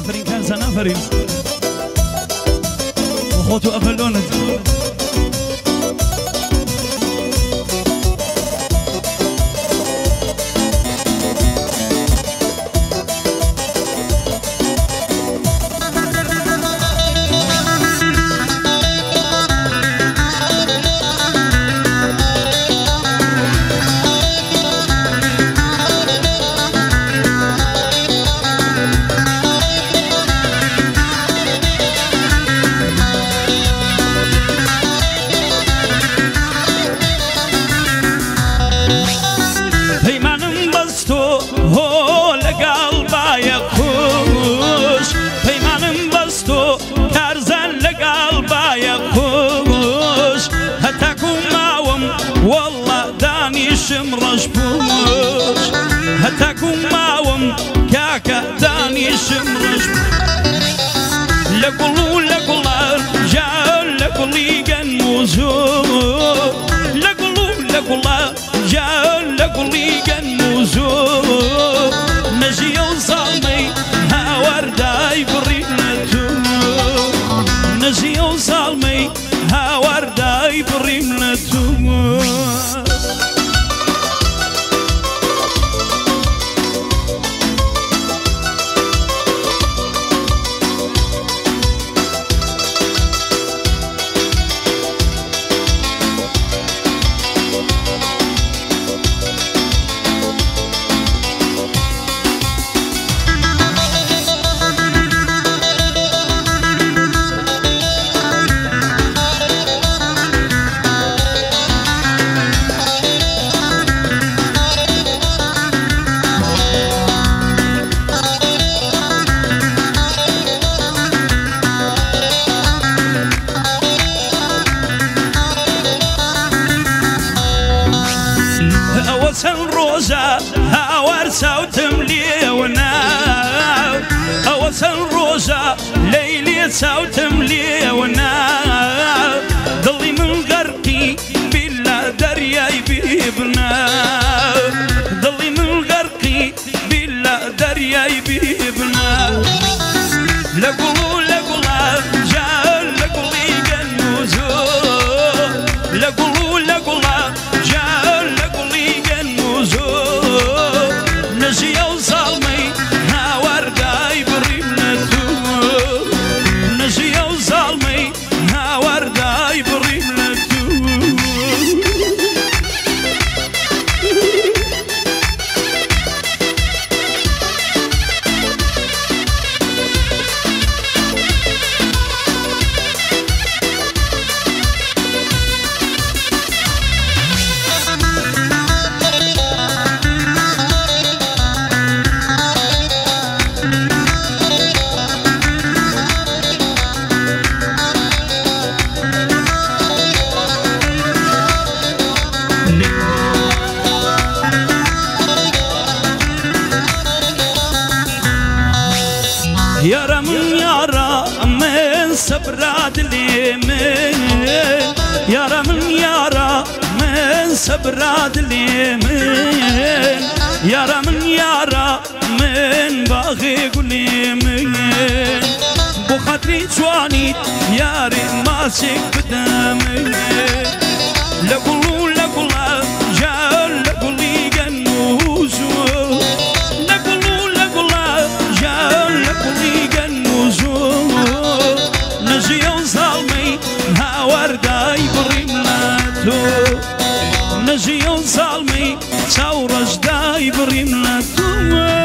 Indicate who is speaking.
Speaker 1: آفرین کەسان ئافرین وخۆت و ئەفەلۆنت شمرش بوش هتاكم ماوم كاكا داني شمرش لقلو لقلا جال لقلي جنوزو لقلو لقلا جال لقلي جنوزو نجي وصلني هاور داي بريمنتو نجي وصلني هاور داي بريمنتو هاور ساوتم ليونا أوصل روزا ليلي ساوتم ليونا ضلي من غرقي بلا درياي بيبنا ضلي من غرقي بلا درياي بيبنا لقلو لقلا جال لقلي جنوزو لقلو لقلا جال لقلي جنوزو نجي وصلني هاور داي بريمنتو نجي وصلني هاور داي بريمنتو يارا من يارا من سبراد لي من يارا من يارا من سبراد لي من يارا من يارا من باغي قولي من بخاطري جواني ياري ماسك بدمي لقلو لقلا جال لقلي جنوزو لقلو لقلا جال لقلي جنوزو نجي وصلني هاور داي بريمناتو نجي وصلني ثورج داي بريمناتو